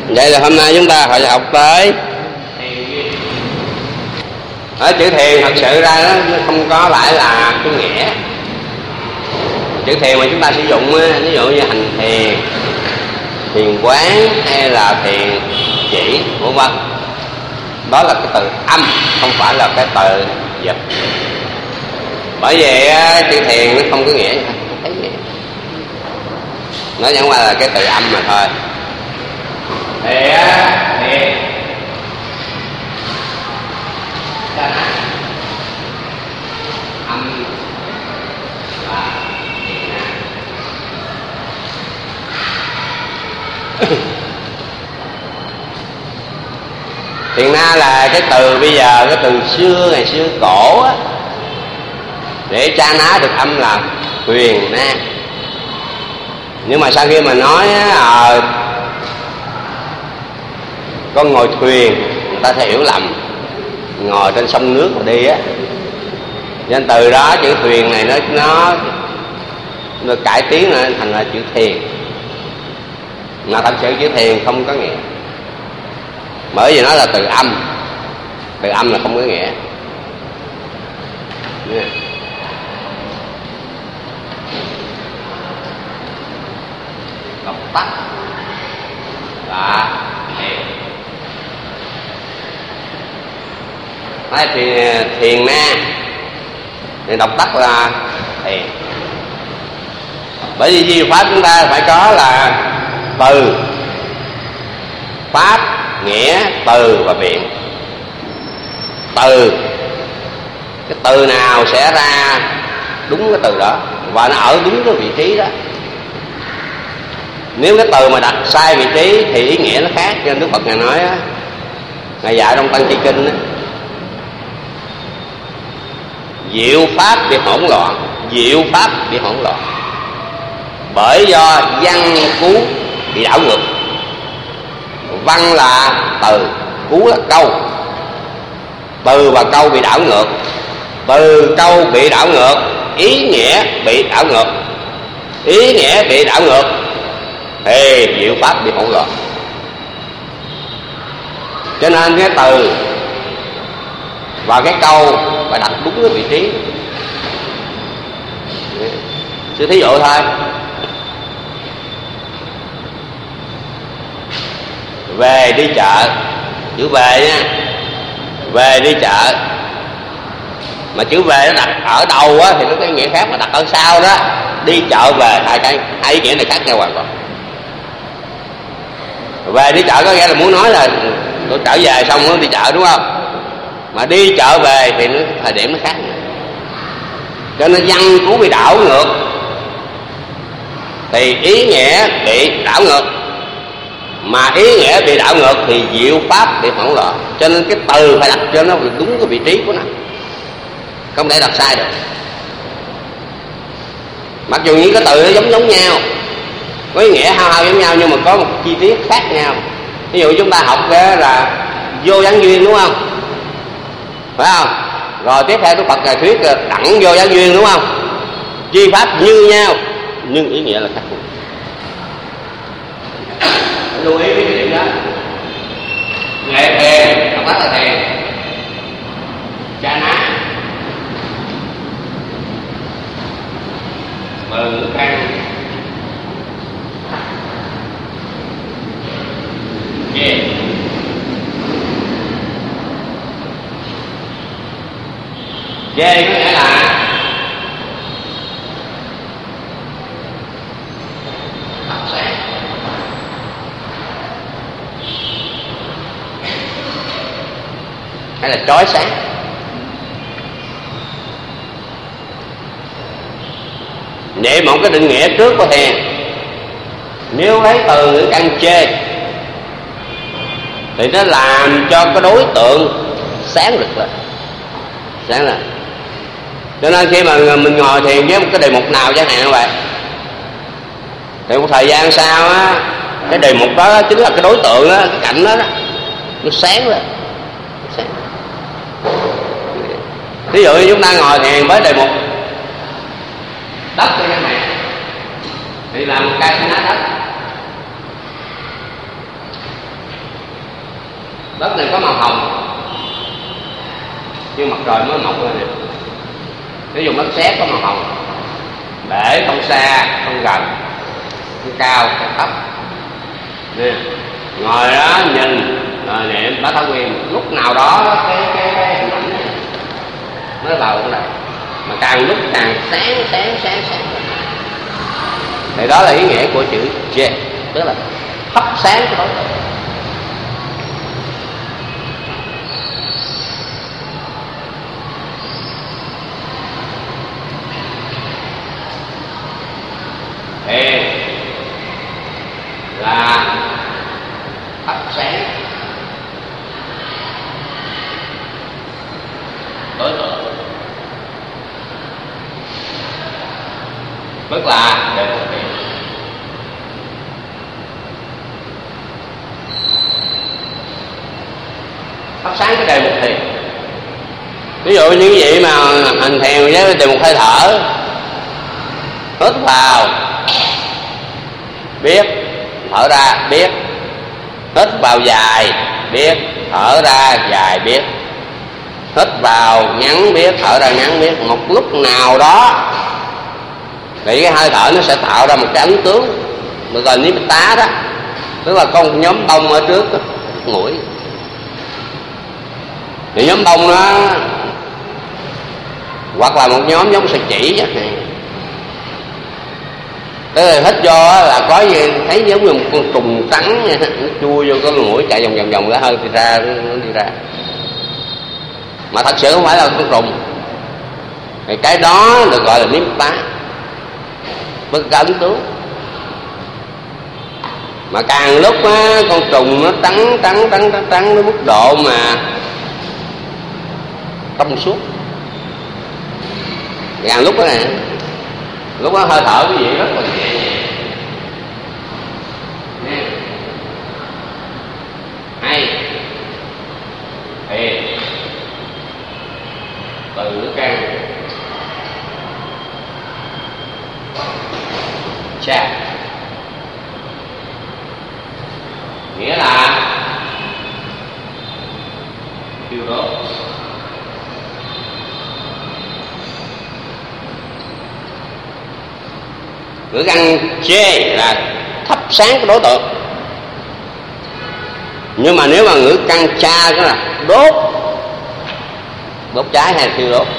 Vậy là hôm nay chúng ta phải học tới ở chữ thiền. Thật sự ra nó không có phải là cái nghĩa. Chữ thiền mà chúng ta sử dụng ví dụ như hành thiền, thiền quán hay là thiền chỉ vân vân, đó là cái từ âm, không phải là cái từ dịch. Bởi vì chữ thiền nó không có nghĩa, không thấy nghĩa, nó chẳng qua là cái từ âm mà thôi. Thì thiền âm và thiền na là cái từ bây giờ, cái từ xưa ngày xưa cổ á, để tra ná được âm là thuyền na. Nhưng mà sau khi mà nói con ngồi thuyền, người ta sẽ hiểu lầm ngồi trên sông nước mà đi á, nên từ đó chữ thuyền này nó cải tiến lại thành là chữ thiền. Mà thật sự chữ thiền không có nghĩa, bởi vì nó là từ âm. Từ âm là không có nghĩa. Đọc tắt là thiền. Nói thiền na thì đọc tắt là thiền. Bởi vì di pháp chúng ta phải có là từ, pháp, nghĩa, từ và biện. Từ, cái từ nào sẽ ra đúng cái từ đó và nó ở đúng cái vị trí đó. Nếu cái từ mà đặt sai vị trí thì ý nghĩa nó khác. Cho nên Đức Phật Ngài nói á, Ngài dạy trong Tăng Chi Kinh á, diệu pháp bị hỗn loạn. Diệu pháp bị hỗn loạn bởi do văn cú bị đảo ngược. Văn là từ, cú là câu. Từ và câu bị đảo ngược. Từ câu bị đảo ngược, ý nghĩa bị đảo ngược. Ý nghĩa bị đảo ngược thì diệu pháp bị hỗn loạn. Cho nên cái từ và cái câu phải đặt đúng cái vị trí. Sư thí dụ thôi, về đi chợ, chữ về nha, về đi chợ, mà chữ về nó đặt ở đầu á thì nó có nghĩa khác, mà đặt ở sau đó đi chợ về, hai ý nghĩa này khác nhau hoàn toàn. Về đi chợ có nghĩa là muốn nói là tôi trở về xong nó đi chợ, đúng không? Mà đi chợ về thì nó thời điểm nó khác. Cho nên văn cú bị đảo ngược thì ý nghĩa bị đảo ngược. Mà ý nghĩa bị đảo ngược thì diệu pháp bị hỗn loạn. Cho nên cái từ phải đặt cho nó đúng cái vị trí của nó, không thể đặt sai được. Mặc dù những cái từ nó giống nhau, có ý nghĩa hao giống nhau, nhưng mà có một chi tiết khác nhau. Ví dụ chúng ta học cái là vô gián duyên, đúng không? Phải không? Rồi tiếp theo Đức Phật Ngài thuyết đẳng vô gián duyên, đúng không? Chi pháp như nhau nhưng ý nghĩa là khác. Lưu ý cái điểm đó. Nghệ thiền, đọc tắt là thiền. Cha ná, mừng khăn, về về có nghĩa là phát sáng. Hay là chói sáng. Vậy một cái định nghĩa trước của thiền, nếu lấy từ ngữ căn chê thì nó làm cho cái đối tượng sáng rực lên, sáng lên. Cho nên khi mà mình ngồi thiền với một cái đề mục nào chẳng hạn như vậy, thì một thời gian sau á, cái đề mục đó chính là cái đối tượng đó, cái cảnh đó, nó sáng lên. Ví dụ như chúng ta ngồi thiền với đề mục đất cho chẳng hạn, thì làm một cây lá đất. Đất này có màu hồng, nhưng mặt trời mới mọc lên nè. Nếu dùng đất sét có màu hồng, để không xa, không gần, không cao, không thấp. Nè, ngồi đó nhìn rồi niệm Bát Thảo Quyền, lúc nào đó cái hình ảnh này nó vào ở đây, mà càng lúc càng sáng. Thì đó là ý nghĩa của chữ J, tức là thắp sáng cái đối tượng. Thiền là thắp sáng đối tượng, tức là để thực hiện. Thắp sáng cái đề mục thiền. Ví dụ những vị mà hành thiền với đề mục hơi thở, hít vào biết, thở ra biết, hít vào dài biết, thở ra dài biết, hít vào ngắn biết, thở ra ngắn biết. Một lúc nào đó thì cái hơi thở nó sẽ tạo ra một cái ấn tướng được gọi niết tá đó, tức là có một nhóm bông ở trước mũi. Thì nhóm bông đó hoặc là một nhóm giống sợi chỉ vậy này. Tức là hít vô là có gì thấy giống như một con trùng trắng nha, nó chui vô cái mũi chạy vòng cái hơi thì ra, nó đi ra. Mà thật sự không phải là con trùng. Thì cái đó được gọi là niết tá, bất cái ấn tướng. Mà càng lúc á, con trùng nó trắng đến mức độ mà trong suốt. Càng lúc đó nè, lúc đó hơi thở quý vị rất là nhẹ nhàng. Hay thì tự căn cha, nghĩa là thiêu đốt. Ngữ căn chê là thắp sáng cái đối tượng. Nhưng mà nếu mà ngữ căn cha đó là đốt cháy hay thiêu đốt.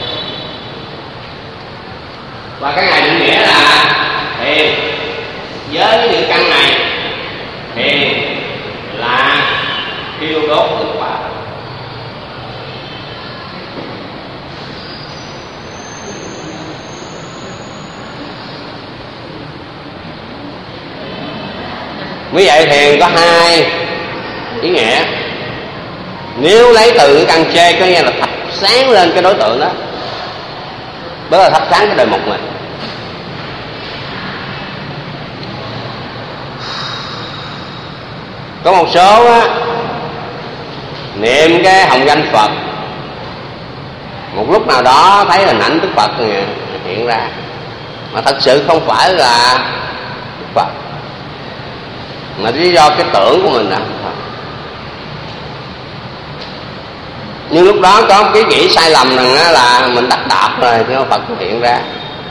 Và cái này định nghĩa là thiền với cái ngữ căn này, thiền là thiêu đốt thực quả. Như vậy thiền có hai ý nghĩa. Nếu lấy từ cái căn chê có nghĩa là thắp sáng lên cái đối tượng đó, đó là thắp sáng cái đề mục này. Có một số á, niệm cái hồng danh Phật, một lúc nào đó thấy hình ảnh Đức Phật hiện ra, mà thật sự không phải là Đức Phật, mà lý do cái tưởng của mình đã. Nhưng lúc đó có một cái nghĩ sai lầm rằng là mình đắc đạo rồi thì Phật hiện ra,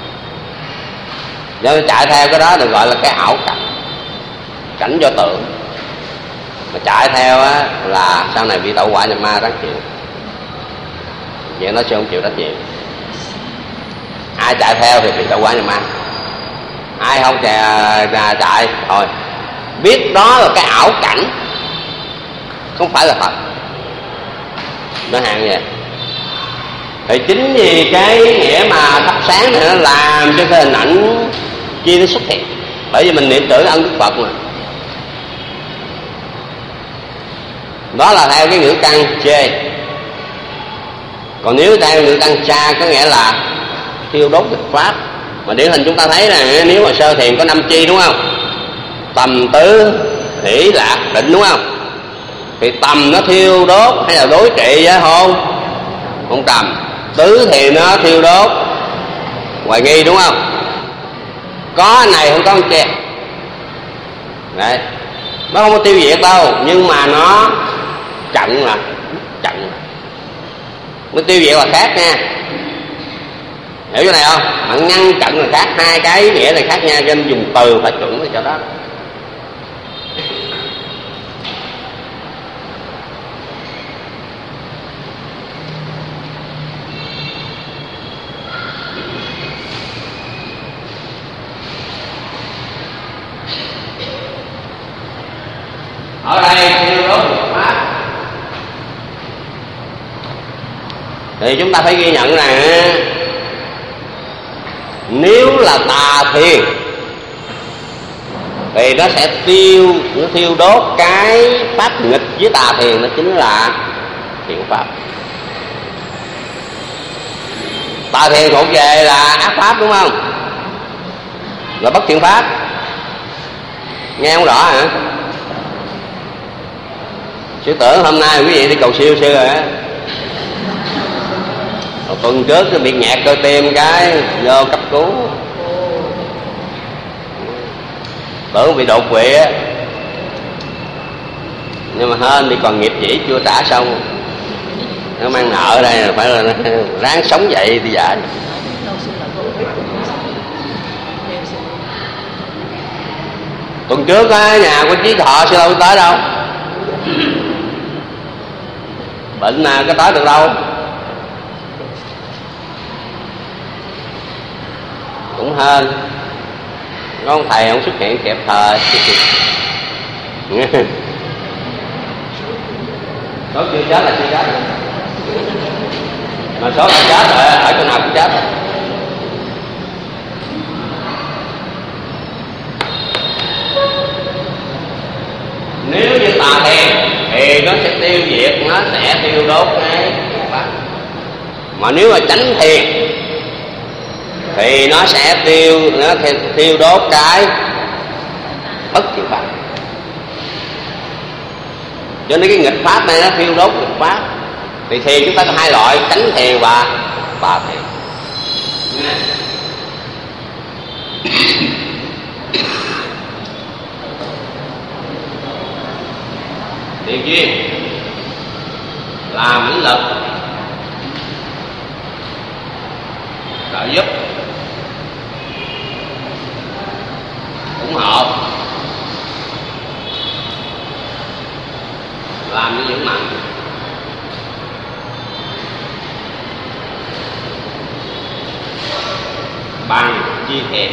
do chạy theo cái đó được gọi là cái ảo cảnh do tưởng. Mà chạy theo á, là sau này bị tẩu hỏa nhập ma rất chịu. Vậy nó sẽ không chịu trách nhiệm. Ai chạy theo thì bị tẩu hỏa nhập ma, ai không chạy thôi biết đó là cái ảo cảnh, không phải là thật. Nó hàng vậy. Thì chính vì cái nghĩa mà thắp sáng này nó làm cho cái hình ảnh kia nó xuất hiện. Bởi vì mình niệm tưởng ân Đức Phật mà. Đó là theo cái ngữ căn chê. Còn nếu theo ngữ căn cha có nghĩa là thiêu đốt thực pháp. Mà điển hình chúng ta thấy là nếu mà sơ thiền có 5 chi đúng không? Tầm tứ hỷ lạc định đúng không? Thì tầm nó thiêu đốt hay là đối trị với hôn trầm. Tứ thì nó thiêu đốt hoài nghi đúng không? Có anh này không có anh kia. Đấy, nó không có tiêu diệt đâu, nhưng mà nó trận là trận mới tiêu diệt là khác nha, hiểu cái này không? Mà ngăn chặn là khác, hai cái ý nghĩa là khác nhau, cho nên dùng từ phải chuẩn để cho đó. Ở đây thiêu đốt pháp thì chúng ta phải ghi nhận rằng nếu là tà thiền thì nó sẽ thiêu đốt cái pháp nghịch với tà thiền, nó chính là thiện pháp. Tà thiền thuộc về là ác pháp đúng không, là bất thiện pháp, nghe không rõ hả? Sư tưởng hôm nay quý vị đi cầu siêu sư rồi á, tuần trước cái bị nghẹt cơ tim cái vô cấp cứu, tưởng bị đột quỵ á, nhưng mà hên bị còn nghiệp dĩ chưa trả xong, nó mang nợ ở đây là phải là ráng sống dậy thì giả. Tuần trước á, nhà của Chí Thọ sư đâu tới đâu, bệnh nào có tới được đâu, cũng hên có ông thầy không xuất hiện kịp thời. Số chưa chết là chưa chết, mà số đã chết rồi, ở chỗ nào cũng chết rồi. Nếu như tà thiền thì nó sẽ tiêu diệt, nó sẽ tiêu đốt cái pháp. Mà nếu mà chánh thiền thì nó sẽ tiêu đốt cái bất thiện pháp. Cho nên cái nghịch pháp này nó thiêu đốt nghịch pháp. Thì thiền chúng ta có hai loại, chánh thiền và tà thiền. Thiền duyên là mãnh lực trợ giúp, ủng hộ, làm cho vững mạnh. Bằng chi thiện,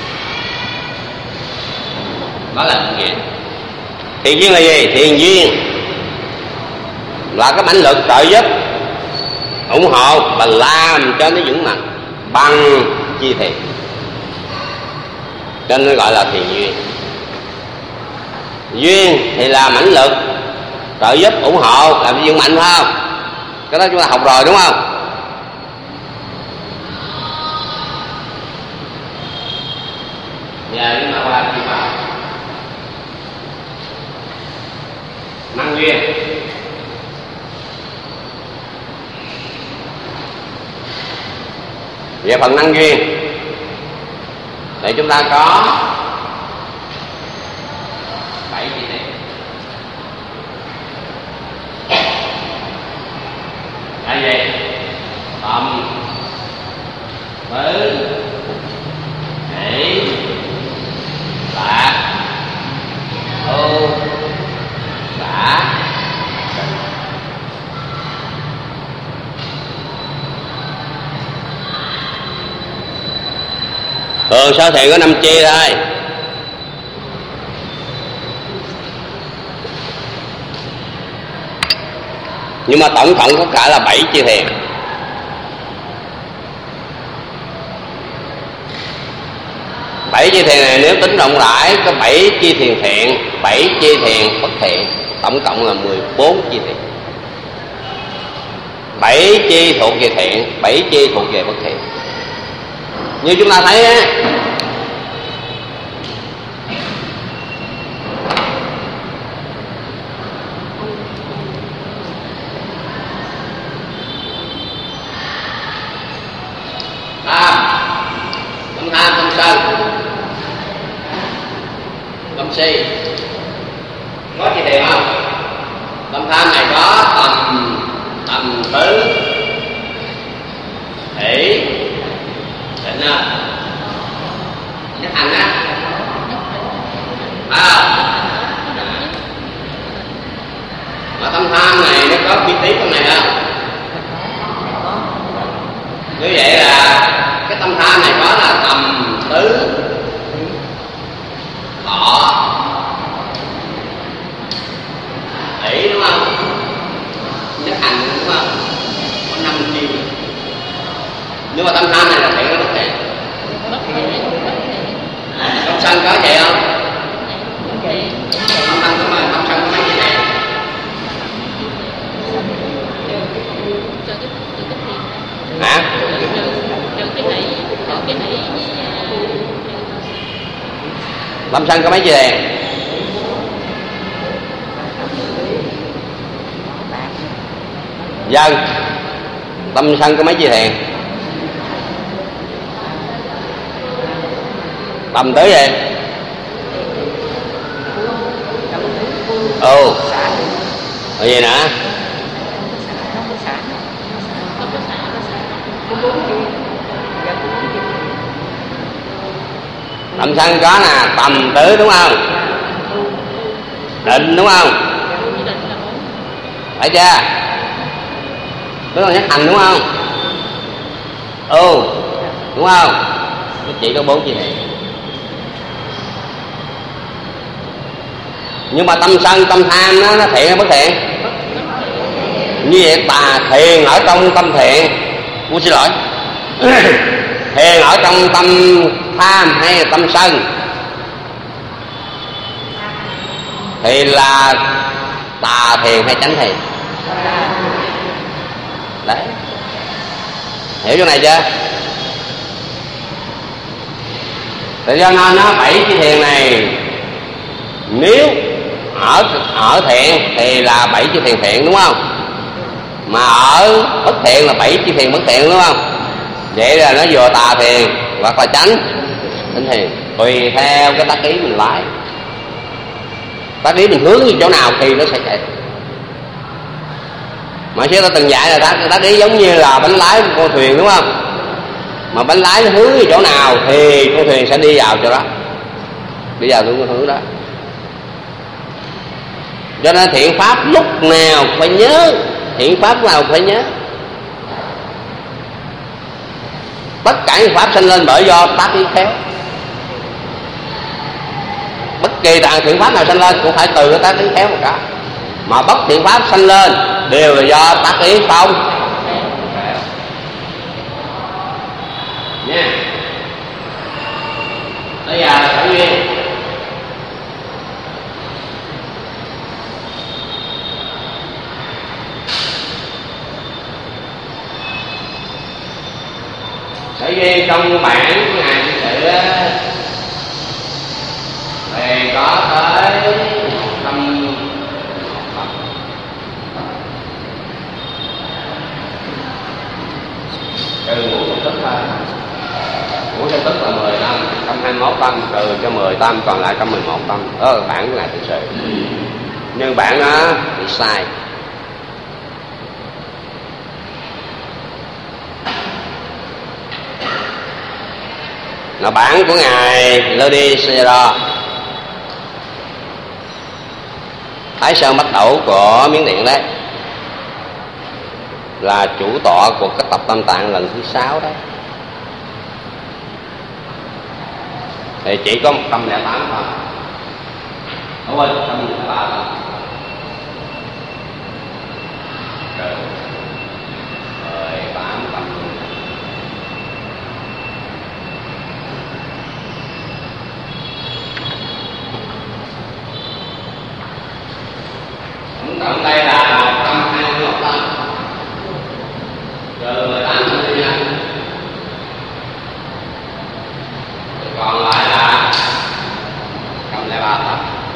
đó là thiện duyên. Thiện duyên là gì? Thiện duyên là cái mãnh lực trợ giúp, ủng hộ và làm cho nó vững mạnh bằng chi thiện, cho nên nó gọi là thiện duyên. Duyên thì là mãnh lực trợ giúp, ủng hộ làm cho vững mạnh, phải không? Cái đó chúng ta học rồi đúng không? Giờ chúng ta qua chi pháp năng duyên. Về phần năng duyên thì chúng ta có 7 chi tiết. Là gì? Tâm, tứ, hỷ, lạc, ưu, xả. Thường sơ thiền có 5 chi thôi. Nhưng mà tổng cộng tất cả là 7 chi thiền. Bảy chi thiền này nếu tính rộng rãi có 7 chi thiền thiện, 7 chi thiền bất thiện, tổng cộng là 14 chi thiền. 7 chi thuộc về thiện, 7 chi thuộc về bất thiện. Như chúng ta thấy á, tâm tham, tâm sân, tâm si, có chi thiện không? Tâm tham này có tầm tứ hỷ định nhất hành á, mà tâm tham này nó có chi tiết trong này không? Như vậy là cái tâm tham này có là tầm tứ thọ hỷ, đúng không? Nhất hành, đúng không? Có 5 chi. Nhưng mà tâm tham này là thiện hay bất thiện? Không sân có vậy không? Không sân có mà không sân có mấy gì này? Hả? Tâm sân có mấy gì đèn? Dân. Tâm sân có mấy gì đèn? Tầm tới vậy. Rồi gì nữa? Tâm sân có là tầm tứ, đúng không? Định, đúng không? Phải chưa? Tức là nhất hành, đúng không? Đúng không? Nó chỉ có 4 chi này. Nhưng mà tâm sân, tâm tham nó thiện hay bất thiện? Như vậy thiền ở trong tâm thiện, xin lỗi, thiền ở trong tâm tham hay là tâm sân thì là tà thiền hay chánh thiền? Đấy, hiểu chỗ này chưa? Thì do nên nó 7 chi thiền này, nếu ở thiện thì là 7 chi thiền thiện, đúng không? Mà ở bất thiện là 7 chi thiền bất thiện, đúng không? Vậy là nó vừa tà thiền hoặc là chánh thiền, tùy theo cái tác ý mình lái. Tác ý mình hướng như chỗ nào thì nó sẽ chạy. Mà xưa ta từng dạy là tác ý giống như là bánh lái của con thuyền, đúng không? Mà bánh lái nó hướng như chỗ nào thì con thuyền sẽ đi vào chỗ đó, đi vào đúng hướng đó. Cho nên thiện pháp lúc nào phải nhớ, thiện pháp nào phải nhớ. Tất cả những pháp sanh lên bởi do tác ý khéo. Bất kỳ thiện pháp nào sanh lên cũng phải từ cái tác ý khéo một cái. Mà bất thiện pháp sanh lên đều là do tác ý không nha. Bây giờ là sở duyên. Sở duyên trong bản của ngài Di Sự thì có tới 100 trừ ngũ công tức thôi. Ngũ công tức là 10 năm, 121 tâm, trừ cho 10 tâm, còn lại 111 tâm. Bản của ngài Thực Sự. Nhưng bản nó bị sai. Là bản của ngài Lodi Sayadaw, Thái Sơn Bắc Đẩu của Miến Điện đấy, là chủ tọa của cái tập Tam Tạng lần thứ 6 đấy. Thì chỉ có 108 thôi. Đúng không? 103 thôi. Rồi bản tâm tổng đây là 121 tâm, trừ 18 tâm đi nha. Còn lại là 103 tâm.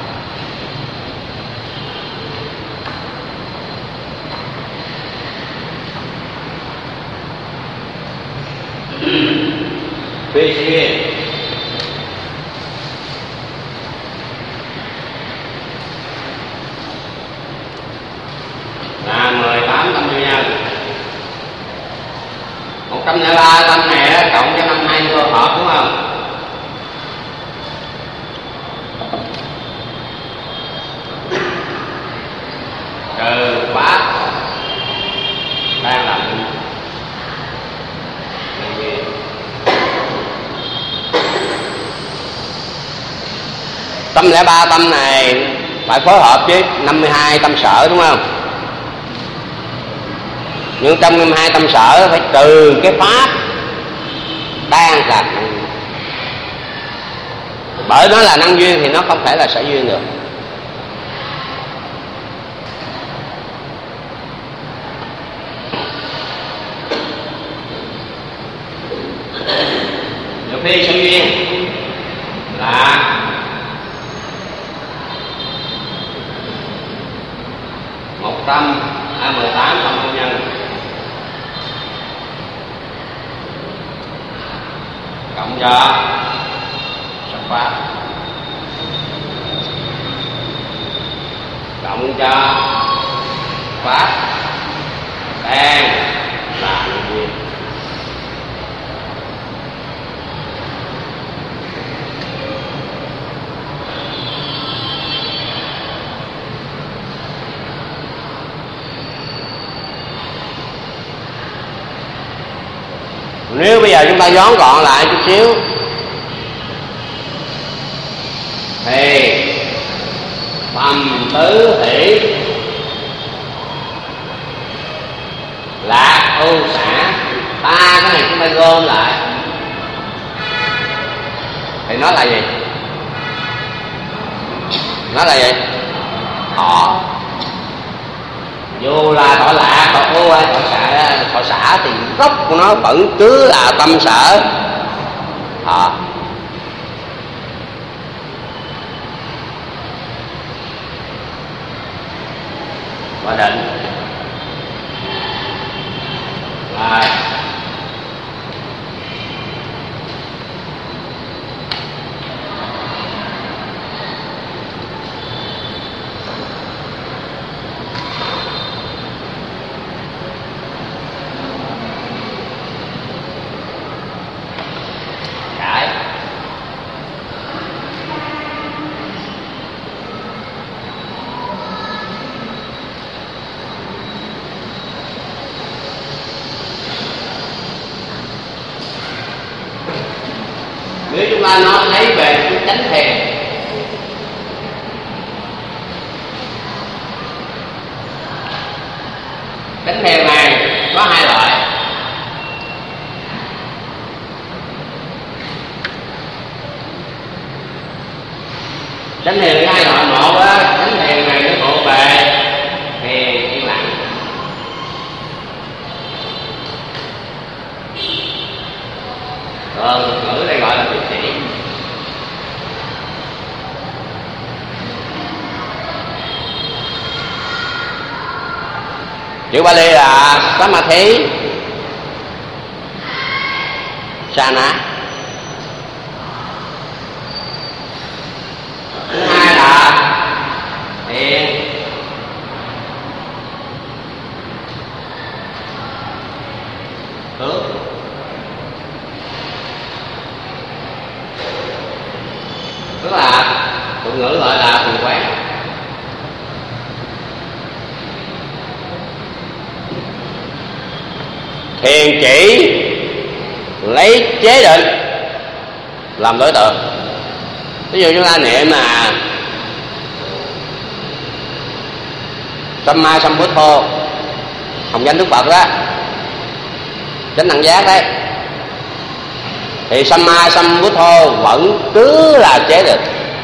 Phi duyên. 103 tâm này đó, cộng cho 52 phối hợp đúng không? Trừ pháp đang làm tâm 03 tâm này phải phối hợp với 52 tâm sở đúng không? Nhưng trong 52 tâm sở phải trừ cái pháp đang là năng duyên. Bởi nó là năng duyên thì nó không thể là sở duyên được. Nhiều khi sở duyên là 18 tâm công nhân cộng cho sắc pháp cộng cho pháp đang là duyên. Nếu bây giờ chúng ta nhón gọn lại chút xíu thì phàm tứ hỷ lạc ưu xả, ta cái này chúng ta gom lại thì nó là gì? Nó là gì? Thọ. Dù là thọ lạc, thọ ưu hay thọ xả thì gốc của nó vẫn cứ là tâm sở thọ. Và định rồi nếu chúng ta nói lấy về cái chánh thiền này có hai loại. Chánh thiền có hai loại. Một á, chánh thiền này nó thuộc về thiền yên lặng. Ngữ đây gọi là thiền chỉ. Chữ Bali là Samadhi Sana. Thứ hai là thiền tướng. Tức là tục ngữ gọi là thiền quán. Thiền chỉ lấy chế định làm đối tượng. Ví dụ chúng ta niệm là Samma Sambuddho, hồng danh Đức Phật đó, chánh đẳng giác đấy, thì Samma Sambuddho vẫn cứ là chế định.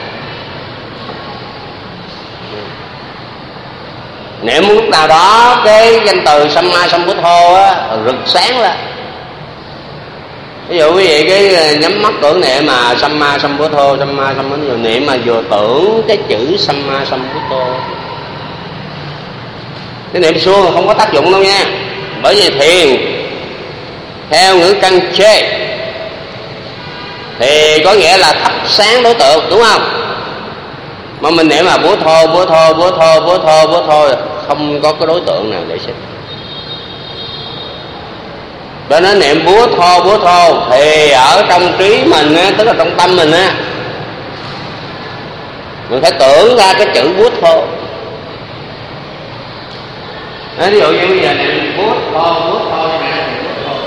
Niệm lúc nào đó cái danh từ Samma Sambuddho á rực sáng lên. Ví dụ quý vị cái nhắm mắt tưởng niệm mà Samma Sambuddho, Samma Sambuddho, niệm mà vừa tưởng cái chữ Samma Sambuddho, cái niệm suông không có tác dụng đâu nha. Bởi vì thiền theo ngữ căn chê thì có nghĩa là thắp sáng đối tượng, đúng không? Mà mình niệm mà bố thô không có cái đối tượng nào để sinh. Cho nên niệm búa thô thì ở trong trí mình á, tức là trong tâm mình á, mình phải tưởng ra cái chữ búa thô. Ví dụ như bây giờ niệm búa thô như này, búa thô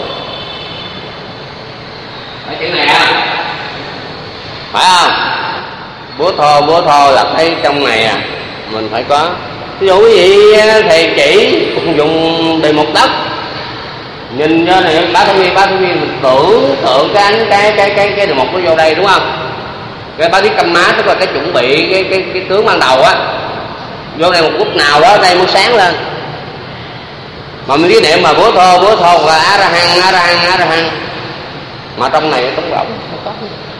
cái chữ này à, phải không? Búa thô là thấy trong này à, mình phải có. Ví dụ quý vị thầy chỉ dùng đề mục đất, nhìn cho này bá thí viên mình tưởng tượng cái ánh cái đề mục nó vô đây, đúng không? Cái bá thí căm má tức là cái chuẩn bị cái tướng ban đầu á, vô đây một lúc nào đó đây mới sáng lên. Mà mình cái niệm mà búa thô là á ra hăng, mà trong này trống rỗng không có.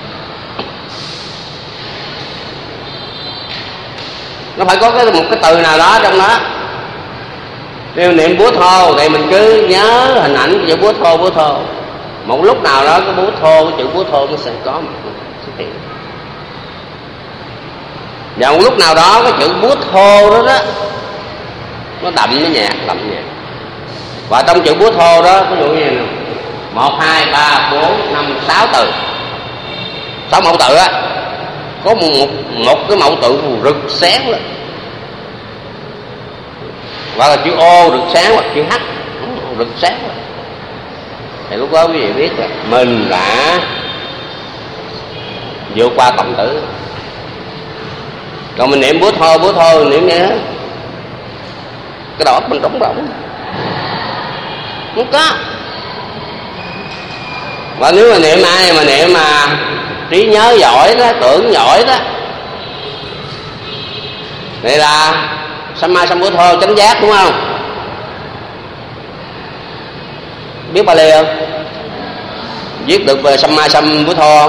Nó phải có một cái từ nào đó trong đó. Nếu niệm búa thô thì mình cứ nhớ hình ảnh cái chữ búa thô. Một lúc nào đó cái búa thô, cái chữ búa thô nó sẽ có mặt xuất hiện. Và một lúc nào đó cái chữ búa thô đó đó nó đậm, nó nhạt. Và trong chữ búa thô đó ví dụ như này, 1, 2, 3, 4, 5, 6 từ, 6 mẫu tự á, có một cái mẫu tự rực sáng lên, hoặc là chữ O rực sáng, hoặc chữ H rực sáng lên. Thì lúc đó quý vị biết là mình đã vượt qua tổng tử. Còn mình niệm búa thô niệm vậy đó, cái đầu óc mình trống rỗng, không có. Và nếu mà niệm ai mà niệm mà trí nhớ giỏi đó, tưởng giỏi đó, này là Samma Sambuddho chánh giác, đúng không? Biết Pali không? Viết được về Samma Sambuddho,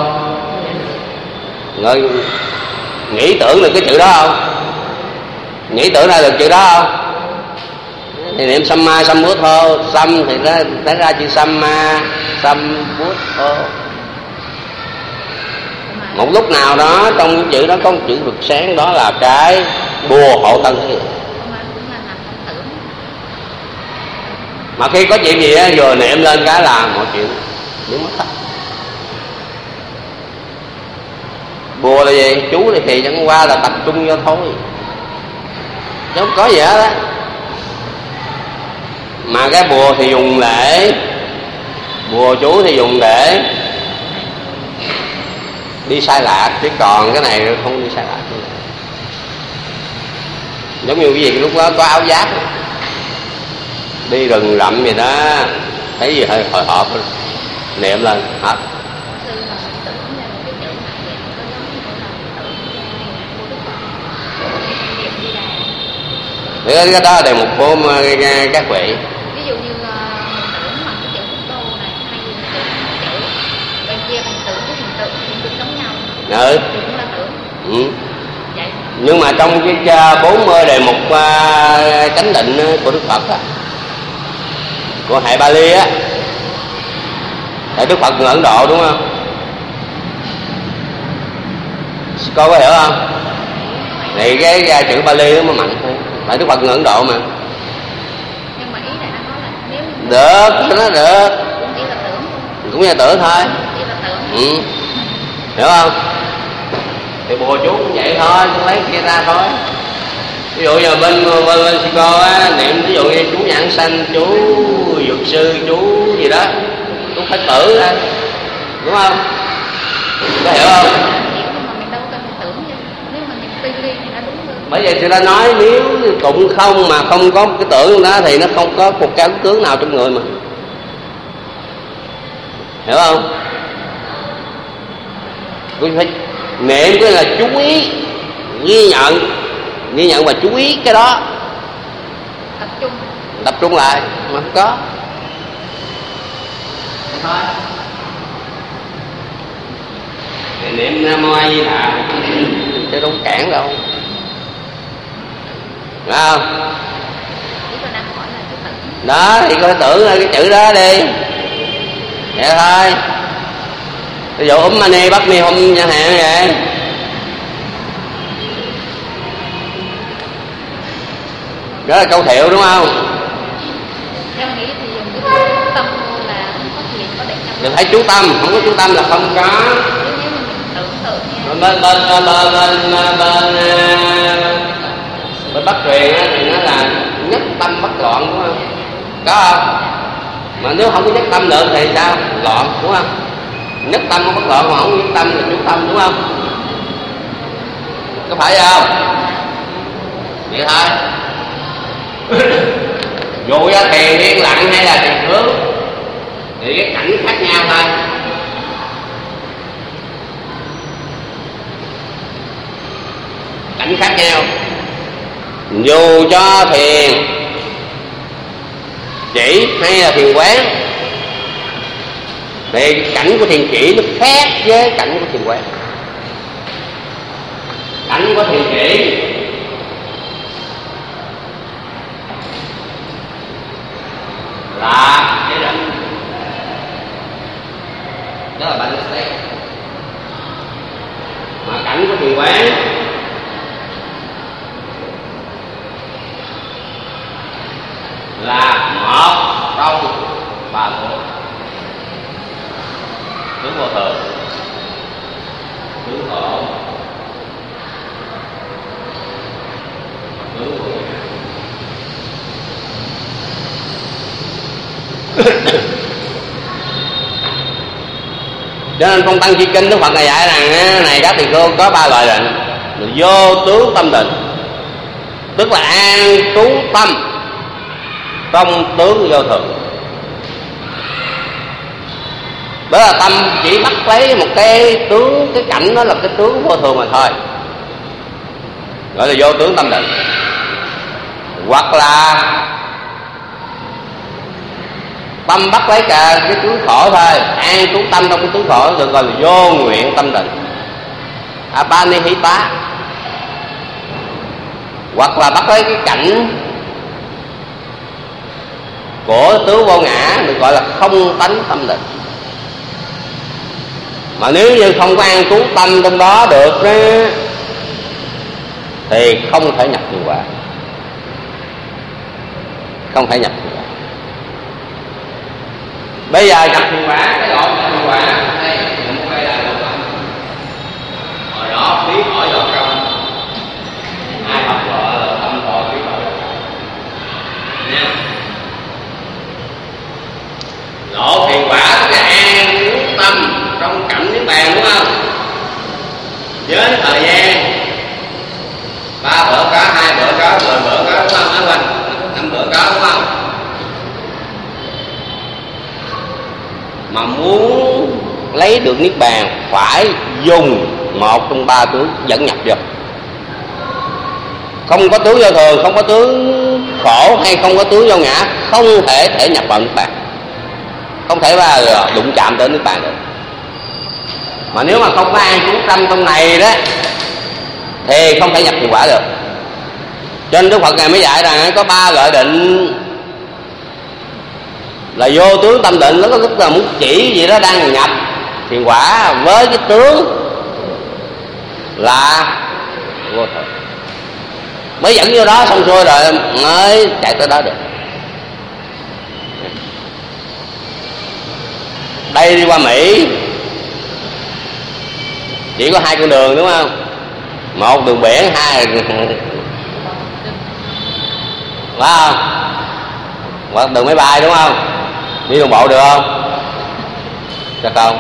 rồi nghĩ tưởng được cái chữ đó không? Nghĩ tưởng ra được chữ đó không? Thì niệm Samma Sambuddho, Sam thì nó ra chữ Samma Sambuddho. Một lúc nào đó trong cái chữ đó có một chữ rực sáng, đó là cái bùa hộ thân thế. Mà khi có chuyện gì á, vừa niệm lên cái là mọi chuyện biến mất hết. Bùa là gì? Chú thì chẳng qua là tập trung vô thôi, chứ không có gì hết á. Mà cái bùa thì dùng để, bùa chú thì dùng để đi sai lạc, chứ còn cái này không đi sai lạc. Giống như cái gì lúc đó có áo giáp, đi rừng rậm gì đó, thấy gì hơi hồi hộp niệm lên hết. Cái đó là đề mục của các vị. Ví dụ như mình tưởng mà cái chữ Phúc Đô này, hai người tưởng chữ, bên kia mình tưởng cái hiện tượng giống nhau. Ừ. Thì cũng là tưởng. Ừ. Vậy. Nhưng mà trong cái 40 đề mục chánh định của Đức Phật á, của Hệ Bali á, tại Đức Phật người Ấn Độ đúng không? Cô có hiểu không? Thì cái chữ Bali nó mới mạnh thôi. Tại Đức Phật người Ấn Độ mà. Nhưng mà ý này anh nói là nếu được, nó được. cũng chỉ là tưởng thôi. Cũng như tưởng thôi. Chỉ là tưởng. Ừ. Hiểu không? Thì bùa chú cũng vậy thôi, cũng lấy kia ra thôi. Ví dụ như bên sư cô á, niệm ví dụ như chú Nhãn Sanh, chú Dược Sư, chú gì đó, cũng phải tưởng ra, đúng không? Có hiểu không? Nhưng mà mình đâu cần phải tưởng chứ. Nếu mà mình tư duy thì nó đúng hơn. Bởi vậy thì ta nói nếu tụng không mà không có cái tưởng đó thì nó không có một cái ấn tướng nào trong người mà. Hiểu không? Tôi phải niệm cái là chú ý, ghi nhận và chú ý cái đó, tập trung lại mà không có thôi. Thì niệm Nam Mô A Di Đà chứ không cản đâu, phải không? Đó thì coi tưởng cái chữ đó đi, vậy thôi. Ví dụ Mani Bắc Mi Hum chẳng hạn vậy. Đó là câu thiệu đúng không? Theo nghĩ thì dùng cái tâm là Thì phải chú tâm, không có chú tâm là không có. Bên Bắc truyền thì nó là nhất tâm bất loạn, đúng không? Có không? Mà nếu không có nhất tâm được thì sao? Loạn, đúng không? Nhất tâm không bất loạn, mà không nhất tâm là chú tâm, đúng không? Có phải không? Vậy thôi. Dù ra thiền yên lặng hay là thiền hướng thì cái cảnh khác nhau thôi. Cảnh khác nhau. Dù cho thiền chỉ hay là thiền quán thì cảnh của thiền chỉ nó khác với cảnh của thiền quán. Cảnh của thiền chỉ là cái định, đó là bản chất. Mà cảnh của thiền quán là một trong ba tướng: tướng vô thường, tướng khổ, tướng vô ngã. Cho nên trong Tăng Chi Kinh Đức Phật này dạy rằng này các tỳ kheo, có ba loại định: vô tướng tâm định, tức là an trú tâm trong tướng vô thường. Đó là tâm chỉ bắt lấy một cái tướng, cái cảnh đó là cái tướng vô thường mà thôi, gọi là vô tướng tâm định. Hoặc là tâm bắt lấy cả cái tướng khổ thôi, an trú tâm trong cái tướng khổ được gọi là vô nguyện tâm định, apanihita. Hoặc là bắt lấy cái cảnh của tướng vô ngã được gọi là không tánh tâm định. Mà nếu như không có an trú tâm trong đó được á, thì không thể nhập thiền quả, không thể nhập thiền quả. Bây giờ nhập thiền quả, cái đoạn nhập thiền quả đây mình quay lại một lần. Hồi đó biết hỏi vào trong ai học gọi là tâm thọ biết hỏi nha. Lộ thiền quả tức là an trú tâm trong cảnh niết bàn, đúng không? Với thời gian 3 bữa có, 2 bữa có, 10 bữa có, đúng không? Nói quanh 5 bữa có, đúng không? Mà muốn lấy được niết bàn phải dùng một trong 3 tướng dẫn nhập vô. Không có tướng vô thường, không có tướng khổ hay không có tướng vô ngã, không thể nhập vào niết bàn, không thể mà đụng chạm tới niết bàn được. Mà nếu mà không có an trú tâm trong này đó thì không thể nhập thiền quả được. Cho nên Đức Phật ngài mới dạy rằng có 3 loại định là vô tướng tâm định. Nó có tức là muốn chỉ gì đó đang nhập thiền quả với cái tướng là vô thường, mới dẫn vô đó xong xuôi rồi mới chạy tới đó được. Đây đi qua Mỹ chỉ có 2 con đường, đúng không? Một đường biển, 2 phải không? Hoặc đường máy bay, đúng không? Đi đường bộ được không? Chắc không.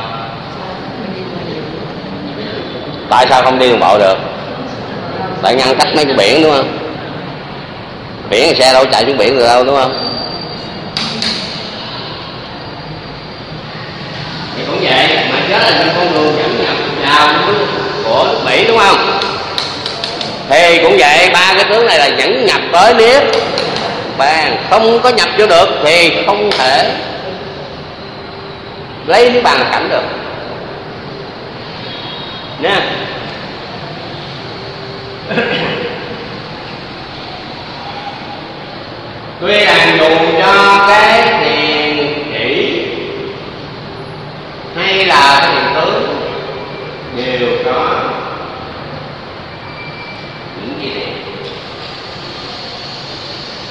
Tại sao không đi đường bộ được? Tại ngăn cách mấy cái biển, đúng không? Biển xe đâu chạy xuống biển được đâu, đúng không? Thì cũng vậy, mà chết là trên con đường dẫn nhập vào của nước Mỹ, đúng không? Thì cũng vậy, 3 cái tướng này là dẫn nhập tới niết bàn. Không có nhập vô được thì không thể lấy niết bàn cảnh được nha. Tuy rằng dùng cho cái thiền chỉ hay là cái thiền tướng đều có những gì này.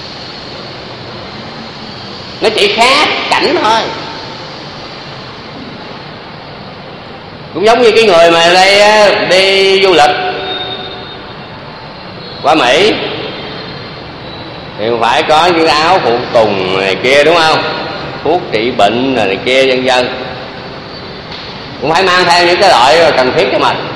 Nó chỉ khác cảnh thôi. Cũng giống như cái người mà đây đi du lịch qua Mỹ thì phải có những áo phụ tùng này kia, đúng không? Thuốc trị bệnh này kia vân vân, cũng phải mang theo những cái loại cần thiết cho mình.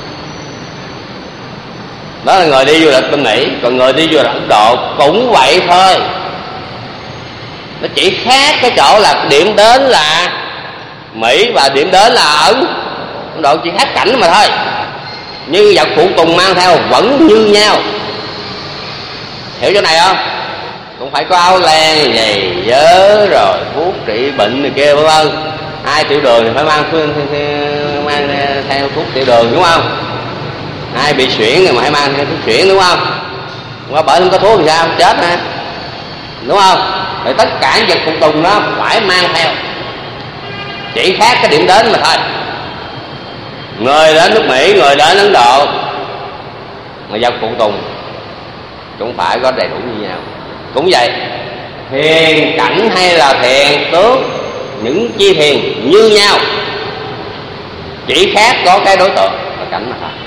Đó là người đi du lịch bên Mỹ. Còn người đi du lịch Ấn Độ cũng vậy thôi. Nó chỉ khác cái chỗ là điểm đến là Mỹ và điểm đến là Ấn Độ, chỉ khác cảnh mà thôi. Nhưng vật phụ tùng mang theo vẫn như nhau. Hiểu chỗ này không? Cũng phải có áo len, giày vớ, rồi thuốc trị bệnh này kia, vân vân. Ai tiểu đường thì phải mang theo thuốc tiểu đường, đúng không? Ai bị suyễn thì phải mang theo thuốc suyễn, đúng không? Qua bởi không có thuốc thì sao? Chết hả? Đúng không? Thì tất cả những vật phụ tùng đó phải mang theo, chỉ khác cái điểm đến mà thôi. Người đến nước Mỹ, người đến Ấn Độ mà vật phụ tùng cũng phải có đầy đủ như nhau. Cũng vậy, thiền cảnh hay là thiền tướng, những chi thiền như nhau, chỉ khác có cái đối tượng và cảnh mà thôi.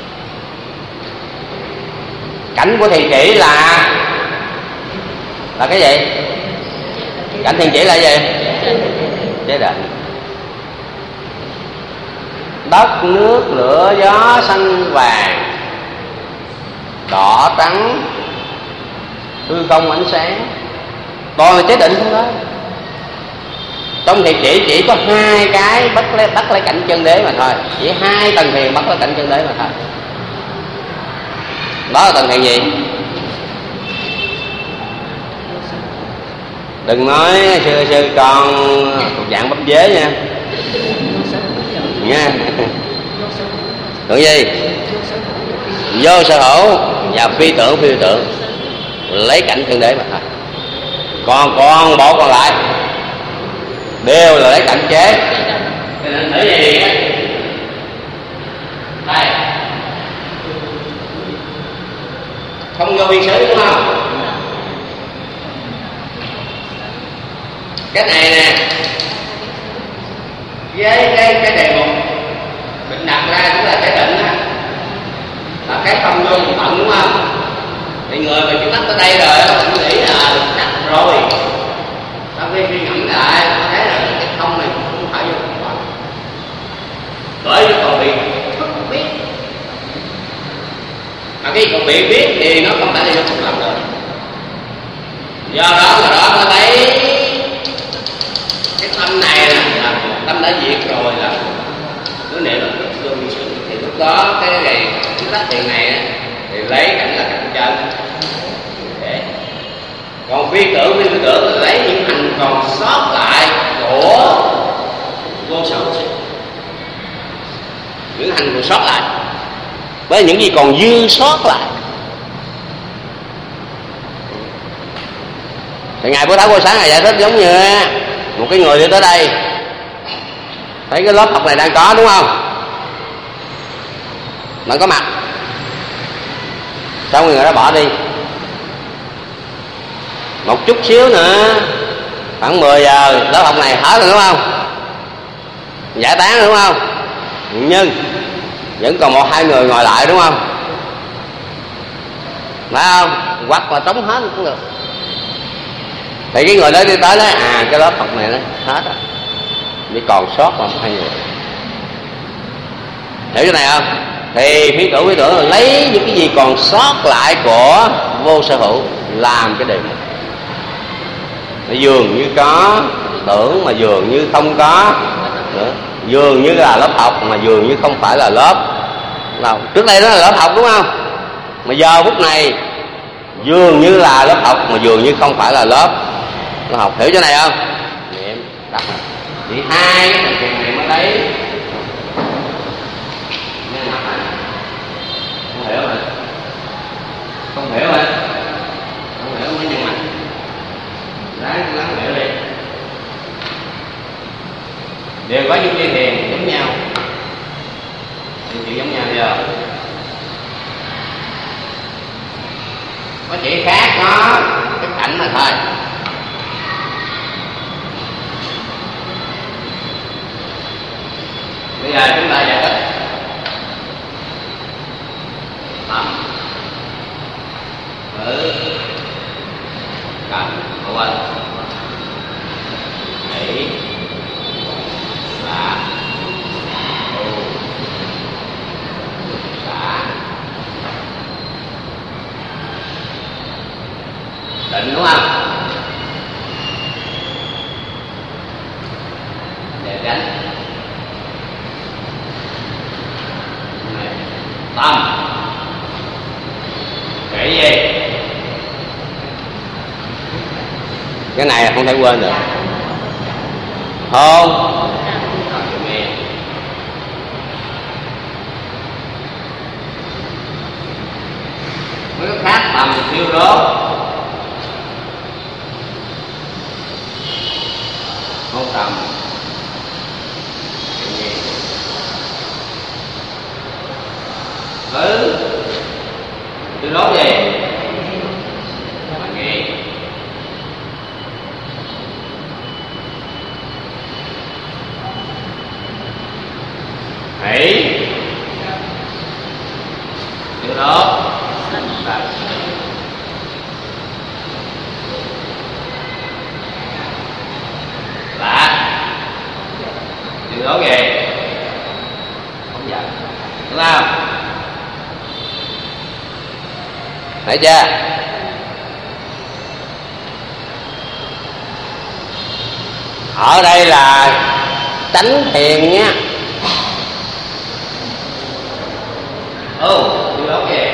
Cảnh của thiền chỉ là cái gì? Cảnh thiền chỉ là gì? Chế định. Đất, nước, lửa, gió, xanh, vàng, đỏ, trắng, hư không, ánh sáng, toàn là chế định không đó. Trong thiền chỉ có hai cái bắt lấy cảnh chân đế mà thôi. Chỉ hai tầng thiền bắt lấy cảnh chân đế mà thôi. Đó là tầng thiền gì? Đừng nói sư con thuộc dạng bắp dế nha. Nha. Tưởng gì? Vô sở hữu và phi tưởng lấy cảnh chân đế mà thôi. Còn bộ còn lại đều là lấy cảnh chế. Cho nên thử gì á, đây không vô biên xứ, đúng không? Cái này nè, với cái đề mục định đặt ra cũng là cái định á, là cái không vô một tận, đúng không? Thì người mà chúng ta tới đây rồi mình nghĩ là chắc rồi, sau khi suy ngẫm lại thấy là cái không này không phải vô một tận, bởi vì còn bị không biết. Mà cái còn bị biết thì nó không phải là vô không làm được. Do đó là đó nó thấy cái tâm này là một tâm đã diệt rồi, là cứ niệm là rất vô vi sự. Thì lúc đó cái này cái tác tiền này thì lấy cảnh là cảnh chân. Còn phi tưởng là lấy những hành còn sót lại của vô sở hữu sự, những hành còn sót lại với những gì còn dư sót lại. Thì ngài Bố Tát Vô Sáng này giải thích giống như một cái người đi tới đây, thấy cái lớp học này đang có, đúng không? Bạn có mặt, xong người đó bỏ đi. Một chút xíu nữa, khoảng 10 giờ lớp học này hết rồi, đúng không? Giải tán rồi, đúng không? Nhưng vẫn còn 1-2 người ngồi lại, đúng không? Phải không? Hoặc là trống hết cũng được. Thì cái người đó đi tới nói cái lớp học này nó hết rồi, chỉ còn sót còn 2 người. Hiểu cái này không? Thì phi tưởng là lấy những cái gì còn sót lại của vô sở hữu làm cái đề mục. Nó dường như có tưởng mà dường như không có nữa, dường như là lớp học mà dường như không phải là lớp. Trước đây đó là lớp học, đúng không? Mà giờ phút này dường như là lớp học mà dường như không phải là lớp học. Hiểu chỗ này không? Niệm đặt chỉ hai cái thành phần này mới lấy. Không hiểu hả? Không hiểu hả? Không hiểu mới nhân mặt. Ráng lắng hiểu đi. Đều có những cái thiền giống nhau, những chuyện giống nhau giờ. Có chỉ khác có cái cảnh mà thôi. Bây giờ chúng ta quên hỷ lạc tu xả định, đúng không? Để đánh tâm kể gì? Cái này là không thể quên được. Hôn mới có khác tầm siêu rốt. Hôn tầm siêu rốt gì? Mà nghe hỷ siêu rốt lạc siêu rốt gì? Không giận, đúng không? Thấy chưa? Ở đây là tánh thiền nhé. Điều đó kìa.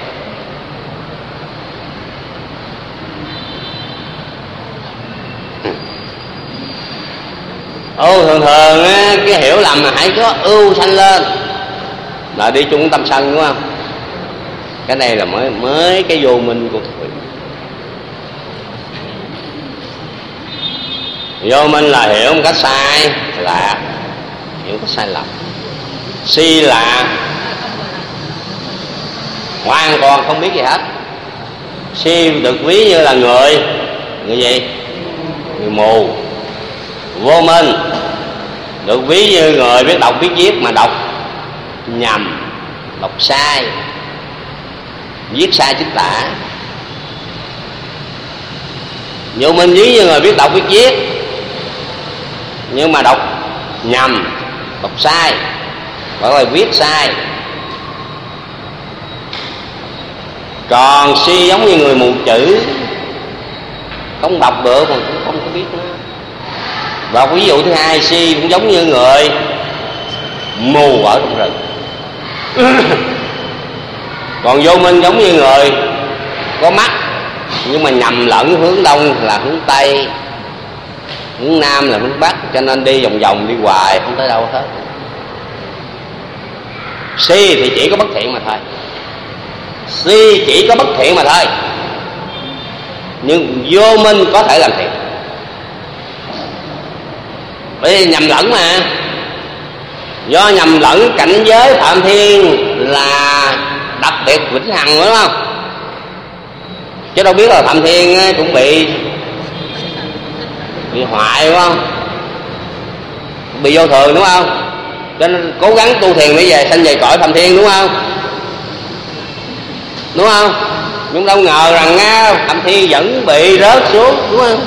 Thường thường á, cái hiểu lầm là hãy có ưu sanh lên là đi chung tâm sân, đúng không? Cái này là mới cái vô minh của thủy. Vô minh là hiểu một cách sai là hiểu một cách sai lầm. Si là hoàn toàn không biết gì hết. Si được ví như là người gì? Người mù. Vô minh được ví như người biết đọc biết viết mà đọc nhầm, đọc sai, viết sai chính tả. Vô minh ví như người biết đọc biết viết nhưng mà đọc nhầm, đọc sai hoặc là viết sai. Còn si giống như người mù chữ, không đọc được mà cũng không có biết nữa. Và ví dụ thứ hai, si cũng giống như người mù ở trong rừng. Còn vô minh giống như người có mắt nhưng mà nhầm lẫn hướng đông là hướng tây, hướng nam là hướng bắc, cho nên đi vòng vòng đi hoài không tới đâu hết. Si thì chỉ có bất thiện mà thôi. Si chỉ có bất thiện mà thôi. Nhưng vô minh có thể làm thiện. Bởi vì nhầm lẫn mà. Do nhầm lẫn cảnh giới phạm thiên là đặc biệt vĩnh hằng, đúng không? Chứ đâu biết là phạm thiên cũng bị hoại, đúng không? Bị vô thường, đúng không? Cho nên cố gắng tu thiền để về sanh về cõi phạm thiên, đúng không? Đúng không? Nhưng đâu ngờ rằng phạm thiên vẫn bị rớt xuống, đúng không?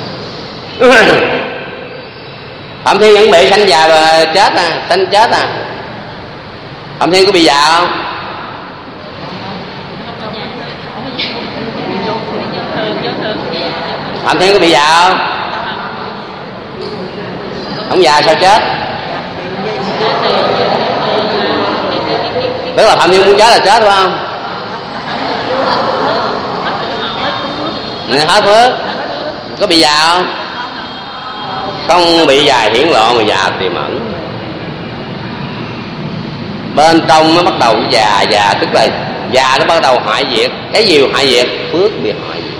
Phạm thiên vẫn bị sanh già và chết à, sanh chết à. Phạm thiên có bị già không? Phạm thiên có bị già không? Không già sao chết? Tức là phạm thiên muốn chết là chết, đúng không? Hết phước. Có bị già không? Không bị già hiển lộ mà già tiềm ẩn. Bên trong nó bắt đầu già. Già tức là già nó bắt đầu hoại diệt. Cái gì hoại diệt? Phước bị hoại diệt.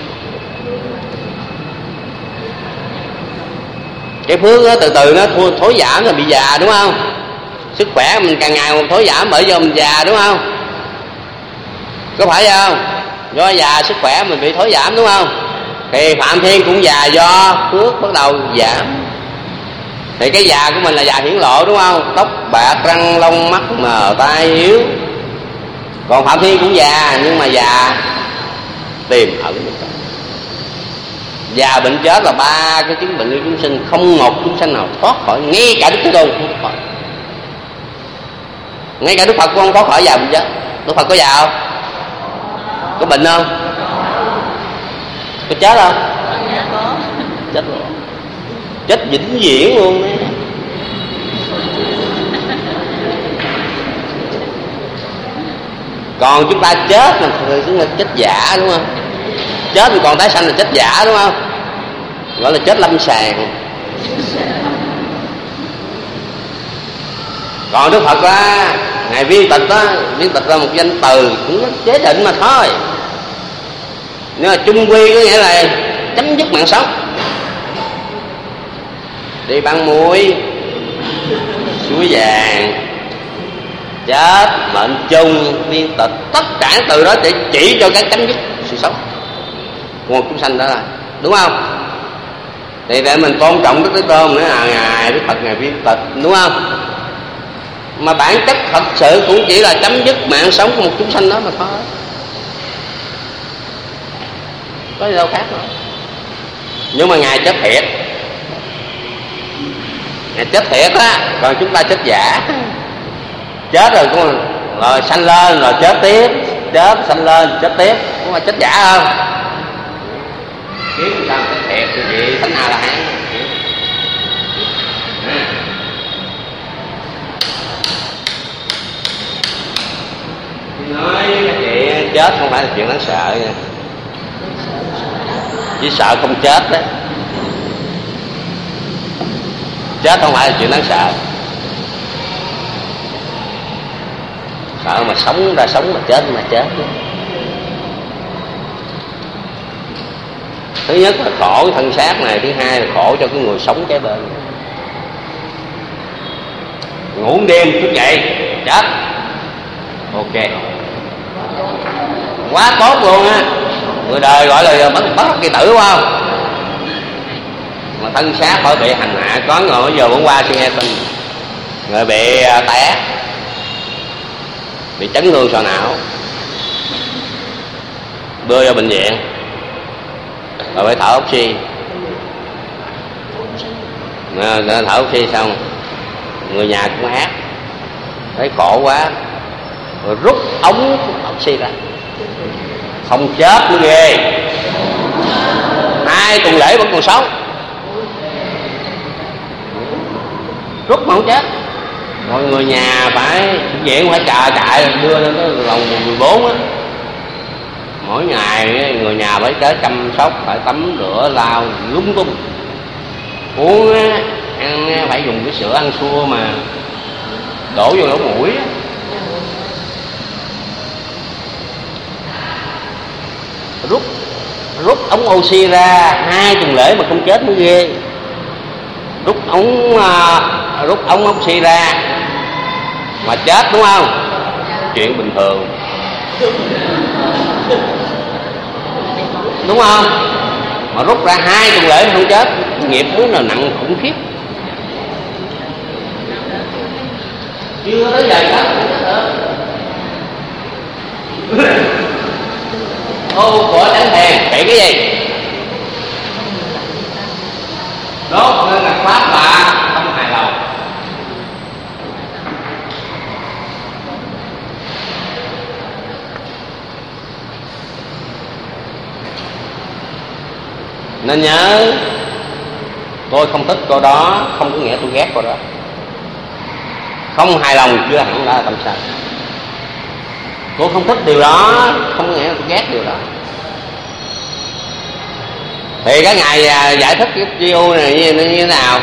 Cái phước nó từ từ nó thối giảm rồi bị già, đúng không? Sức khỏe mình càng ngày một thối giảm bởi do mình già, đúng không? Có phải không? Do già sức khỏe mình bị thối giảm, đúng không? Thì phạm thiên cũng già do phước bắt đầu giảm. Thì cái già của mình là già hiển lộ, đúng không? Tóc bạc, răng lông, mắt mờ, tai yếu. Còn phạm thiên cũng già nhưng mà già tiềm ẩn. Già bệnh chết là ba cái chứng bệnh của chúng sinh, không một chúng sanh nào thoát khỏi, ngay cả Đức Thế Tôn không thoát khỏi. Ngay cả Đức Phật cũng không thoát khỏi già bệnh chết. Đức Phật có già không? Có bệnh không? Có chết không? Chết luôn. Chết vĩnh viễn luôn đấy. Còn chúng ta chết là chúng ta chết giả, đúng không? Chết thì còn tái sanh là chết giả, đúng không? Gọi là chết lâm sàng. Còn Đức Phật á, ngài viên tịch á, viên tịch là một danh từ cũng chế định mà thôi, nhưng mà chung quy có nghĩa là chấm dứt mạng sống. Đi băng muối suối vàng, chết, mệnh chung, viên tịch, tất cả từ đó để chỉ cho cái chấm dứt sự sống của một chúng sanh đó là, đúng không? Thì để mình tôn trọng Đức Thế Tôn nữa là ngài Đức Phật, ngài viên tịch, đúng không? Mà bản chất thật sự cũng chỉ là chấm dứt mạng sống của một chúng sanh đó mà thôi, có gì đâu khác nữa. Nhưng mà ngài chết thiệt, ngài chết thiệt á, còn chúng ta chết giả. Chết rồi cũng rồi sanh lên rồi chết tiếp, chết sanh lên chết tiếp, cũng là chết giả không? Kiếm sao chết thiệt thì vậy Thánh A La Hán. Nói các chị chết không phải là chuyện đáng sợ nha, chỉ sợ không chết đấy. Chết không phải là chuyện đáng sợ, sợ mà sống ra sống mà chết mà chết. Thứ nhất là khổ thân xác này, thứ hai là khổ cho cái người sống kế bên. Ngủ đêm thức dậy chết, ok, quá tốt luôn á. Người đời gọi là bất kỳ tử, phải không? Mà thân xác khỏi bị hành hạ. Có người bây giờ hôm qua xin nghe tin người bị té, bị chấn thương sọ não, đưa vào bệnh viện rồi phải thở oxy. Thở oxy xong người nhà cũng hát, thấy khổ quá rồi rút ống oxy ra, không chết mới ghê. 2 tuần lễ vẫn còn sống, rút mà không chết. Mọi người nhà phải viện phải chạy đưa lên cái lòng 14 á. Mỗi ngày người nhà phải tới chăm sóc, phải tắm rửa lau lung tung. Uống á, ăn phải dùng cái sữa ăn xua mà đổ vô lỗ mũi á. Rút ống oxy ra 2 tuần lễ mà không chết mới ghê. Rút ống oxy ra mà chết, đúng không? Chuyện bình thường, đúng không? Mà rút ra 2 tuần lễ mà không chết, nghiệp muốn là nặng khủng khiếp. Chưa tới giờ chết không chết được. Ô của tránh thèn bị cái gì? Đốt nên là pháp là không hài lòng. Nên nhớ, tôi không thích cô đó không có nghĩa tôi ghét cô đó. Không hài lòng chưa hẳn đã là tâm sân. Tôi không thích điều đó không có nghĩa là tôi ghét điều đó. Thì cái ngày giải thích cái video này như thế nào?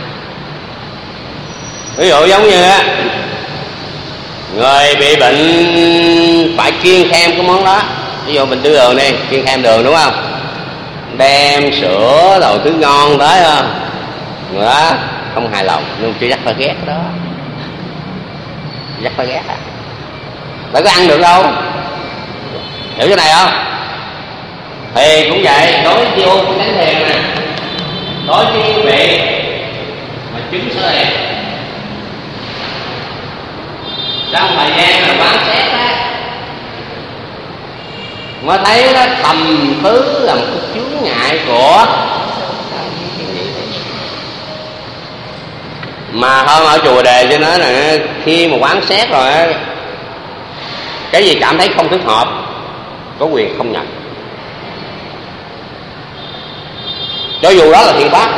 Ví dụ giống như á, người bị bệnh phải kiêng khem cái món đó. Ví dụ mình đưa đường đi, kiêng khem đường, đúng không? Đem sữa rồi thứ ngon tới không? Người đó không hài lòng nhưng chưa chắc phải ghét cái đó. Chắc phải ghét à? Đâu có ăn được đâu. Hiểu cái này không? Thì cũng vậy, đối với chiêu của Thánh Thiền nè, đối với quý vị mà chứng sơ thiền, trong thời gian là quán xét á, mới thấy đó tầm tứ là một cái chướng ngại của mà hôm ở chùa Đề cho nói là khi mà quán xét rồi cái gì cảm thấy không thích hợp có quyền không nhận, cho dù đó là thiện pháp,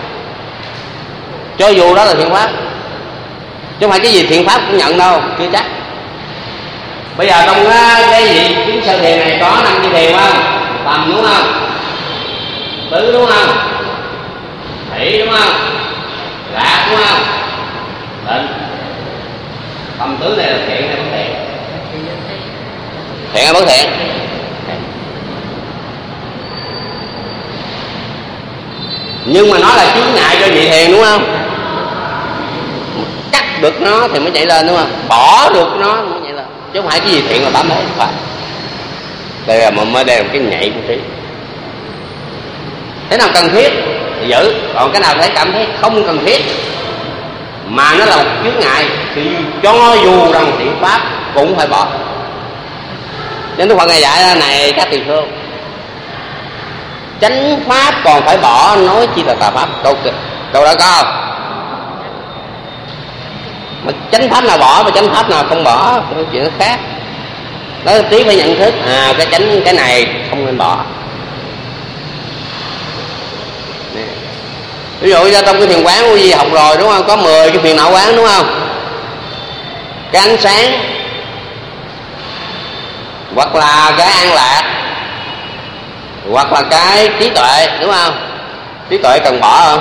cho dù đó là thiện pháp, chứ không phải cái gì thiện pháp cũng nhận đâu, chưa chắc. Bây giờ trong cái gì kiến sơ thiền này có 5 chư thiền không? Tầm đúng không? Tứ đúng không? Thủy đúng không? Lạc đúng không? Định. Tầm tứ này là thiện hay bất thiện? Thiện hay bất thiện? Nhưng mà nó là chướng ngại cho vị thiền đúng không? Cắt được nó thì mới chạy lên đúng không? Bỏ được nó mới chạy lên, chứ không phải cái gì thiện là bám lấy, không phải. Đây là mới đây là một cái nhạy của trí. Thế nào cần thiết thì giữ, còn cái nào thấy cảm thấy không cần thiết mà nó là một chướng ngại thì cho dù rằng thiện pháp cũng phải bỏ. Nên Đức Phật Ngài dạy ra này các tỳ khưu, chánh pháp còn phải bỏ, nói chi là tà pháp. Câu đó có không? Mà chánh pháp nào bỏ và chánh pháp nào không bỏ, cái chuyện nó khác. Đó trí phải nhận thức cái chánh cái này không nên bỏ. Ví dụ như trong cái thiền quán của Di học rồi đúng không, có 10 cái phiền não quán đúng không? Cái ánh sáng hoặc là cái an lạc hoặc là cái trí tuệ đúng không? Trí tuệ cần bỏ không?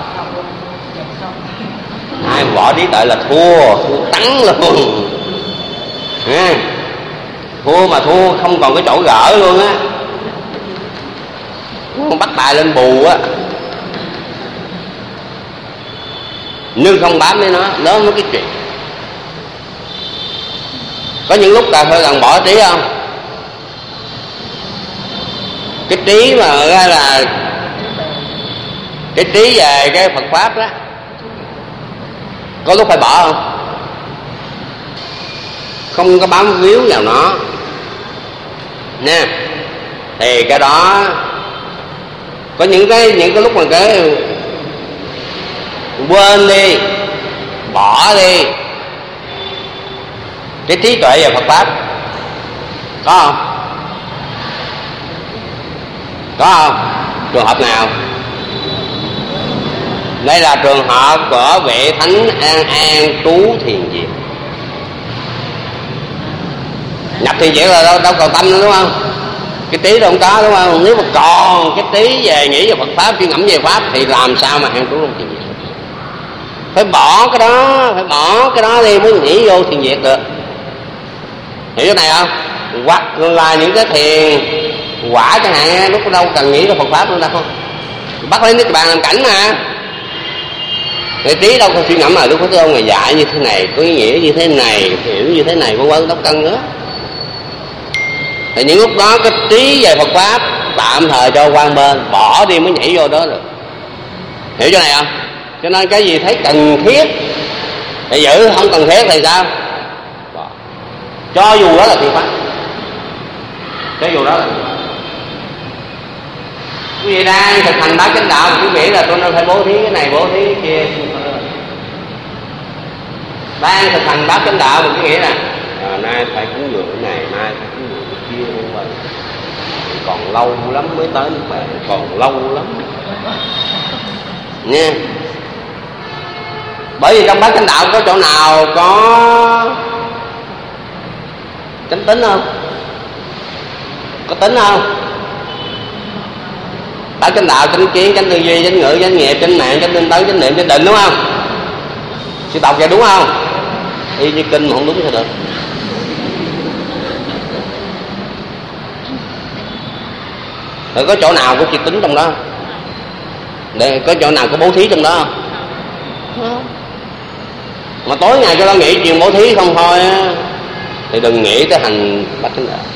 Ai bỏ trí tuệ là thua tắn luôn. Thua mà thua không còn cái chỗ gỡ luôn á, bắt bài lên bù á. Nhưng không bám với nó mới cái chuyện. Có những lúc cà phê cần bỏ trí không? Cái trí mà là cái trí về cái Phật pháp đó, có lúc phải bỏ không? Không có bám víu vào nó nè. Thì cái đó có những cái lúc mà cái quên đi, bỏ đi cái trí tuệ về Phật pháp, có không? Có không? Trường hợp nào? Đây là trường hợp của vị thánh an trú thiền viện. Nhập thiền viện là đâu còn tâm nữa đúng không? Cái trí đâu không có đúng không? Nếu mà còn cái trí về nghĩ về Phật pháp, suy ngẫm về pháp thì làm sao mà an trú trong thiền viện? Phải bỏ cái đó, phải bỏ cái đó đi mới nghĩ vô thiền viện được. Hiểu cái này không? Hoặc là những cái thiền quả chẳng hạn, lúc đâu cần nghĩ đến Phật pháp nữa đâu không? Bắt lấy Niết Bàn làm cảnh mà. Cái trí đâu có suy ngẫm mà Đức Phật Tôn Ngài dạy như thế này, có ý nghĩa như thế này, hiểu như thế này, vân vân, đâu cần nữa. Thì những lúc đó cái trí về Phật pháp tạm thời cho quan bên, bỏ đi mới nhảy vô đó được. Hiểu chỗ này không? Cho nên cái gì thấy cần thiết thì giữ, không cần thiết thì sao? Bỏ. Cho dù đó là thiện pháp, cho dù đó là thiện pháp. Quý vị đang thực hành bát chánh đạo, quý vị là tôi nên phải bố thí cái này, bố thí cái kia. Đang thực hành bát chánh đạo, mình cứ nghĩ là nay phải cúng dường cái này, mai phải cúng dường cái kia, nhưng còn lâu lắm mới tới Niết Bàn, còn lâu lắm nha. Bởi vì trong bát chánh đạo có chỗ nào có chánh tính không? Có tính không? Bát chánh đạo, chánh kiến, chánh tư duy, chánh ngữ, chánh nghiệp, chánh mạng, chánh tinh tấn, chánh niệm, chánh định đúng không? Sư đọc vậy đúng không? Y như kinh mà không đúng sao được. Rồi có chỗ nào có triệt tính trong đó? Để có chỗ nào có bố thí trong đó không? Mà tối ngày cho nó nghĩ chuyện bố thí không thôi á, thì đừng nghĩ tới hành bát chánh đạo.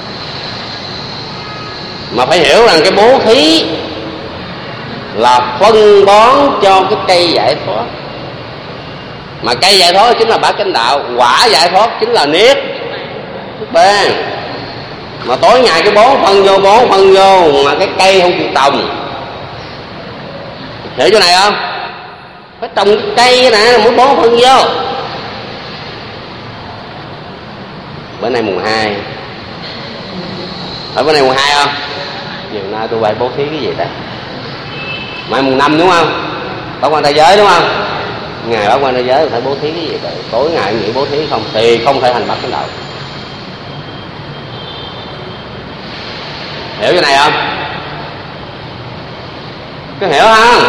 Mà phải hiểu rằng cái bố thí là phân bón cho cái cây giải thoát, mà cây giải thoát chính là bát chánh đạo, quả giải thoát chính là niết bàn. mà tối ngày cái bón phân vô mà cái cây không chịu trồng. Hiểu chỗ này không? Phải trồng cái cây nè mới bón phân vô. Bữa nay mùng 2, ở bữa nay mùng 2 không? Nhiều nay tôi phải bố thí cái gì đây? Mai mùng 5 đúng không? Bảo quan thế giới đúng không? Ngày bảo quan thế giới phải bố thí cái gì vậy? Tối ngày nghĩ bố thí không thì không thể thành bậc thánh đạo. Hiểu cái này không? Có hiểu không?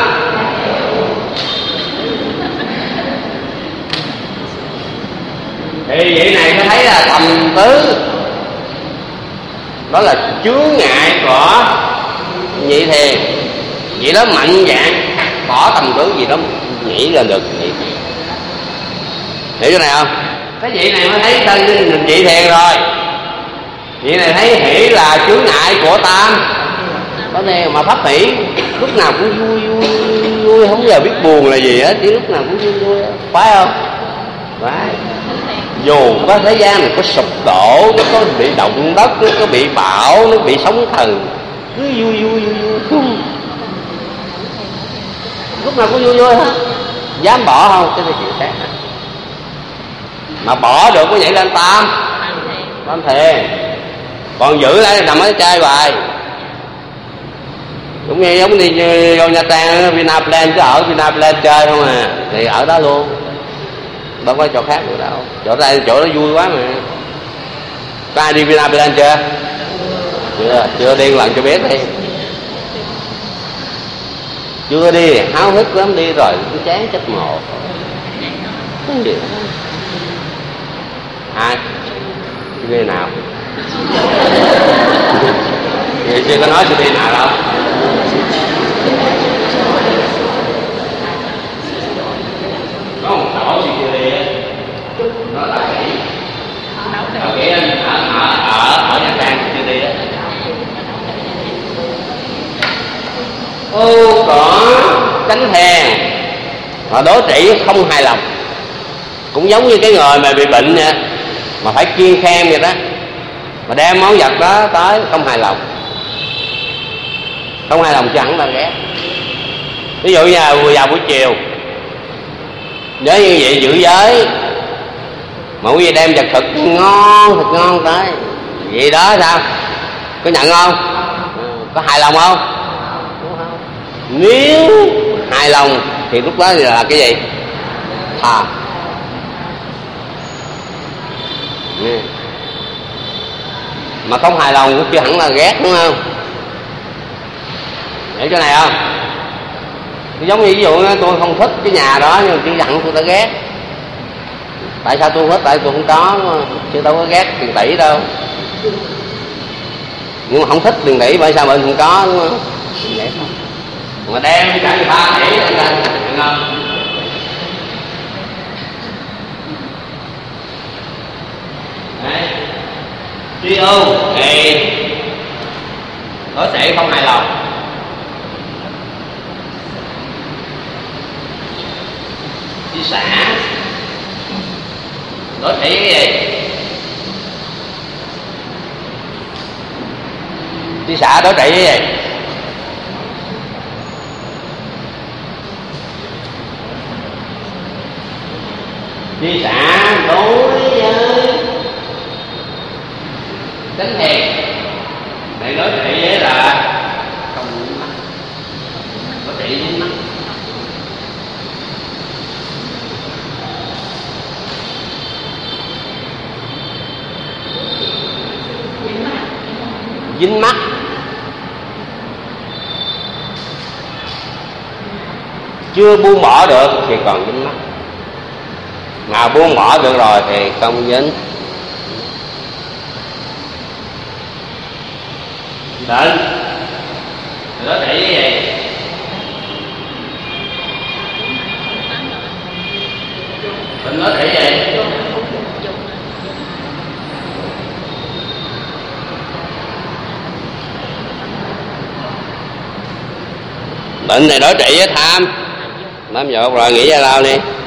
Thì vậy này có thấy là thầm tứ, đó là chướng ngại của nhị thiền. Vậy đó mạnh dạn bỏ tầm tứ gì đó nhảy lên được. Hiểu chỗ này không? Cái vị này mới thấy thân nhị thiền rồi. Vị này thấy hỷ là chướng ngại của tam có đây mà pháp hỷ lúc nào cũng vui không bao giờ biết buồn là gì hết, chỉ lúc nào cũng vui phải không? Phải. Dù có thế gian này có sụp đổ, nó có bị động đất, nó có bị bão, nó bị sóng thần, cứ vui lúc nào cũng vui hết. Dám bỏ không? Cái này chuyện khác. Mà bỏ được mới nhảy lên tam thiền, còn giữ lại nằm ở trai hoài. Cũng như giống đi vô Nha Trang, Vinaplan, cứ ở Vinaplan chơi không à, thì ở đó luôn, đâu có chỗ khác nữa đâu. Chỗ đây chỗ đó vui quá mà. Có ai đi Vinaplan chưa? Chưa đi lần cho biết đi. Chưa đi, háo hức lắm, đi rồi cứ chán chết một. Ai? Đi nào? Vậy chưa có nói chưa đi nào đâu. Có một tổ gì chưa đi á, nó là kỹ. Ở Nha Trang chưa đi á. Ô cỏ tránh thèn mà đối trị không hài lòng, cũng giống như cái người mà bị bệnh vậy, mà phải kiêng khem vậy đó, mà đem món vật đó tới không hài lòng chứ hẳn là ghét. Ví dụ như là vào buổi chiều nhớ như vậy giữ giới, mà quý vị đem vật thật ngon tới vậy đó sao? Có nhận không? Có hài lòng không? Nếu hài lòng thì lúc đó là cái gì? Thà. Mà không hài lòng cũng chưa hẳn là ghét, đúng không? Hiểu chỗ này không? Giống như ví dụ tôi không thích cái nhà đó nhưng mà chỉ hẳn tôi đã ghét. Tại sao tôi không thích? Tại tôi không có, chứ đâu có ghét tiền tỷ đâu. Nhưng mà không thích tiền tỷ bởi sao mình không có, đúng không? Vậy không? Mà đem cả 3 tỷ lên được không? Đấy. Tri ưu thì đối sĩ không hài lòng. Chi xả đối sĩ cái gì? Chi xả đối trị cái gì? Chi xả đối với tránh thèn để đối trị với là không dính mắt, đối trị dính mắt. Dính mắt chưa buông bỏ được thì còn dính mắt, mà buông bỏ được rồi thì không dính. Định đó để cái gì? Định đó để cái gì? Định này đối trị với tham. Làm giờ rồi nghĩ ra lao đi.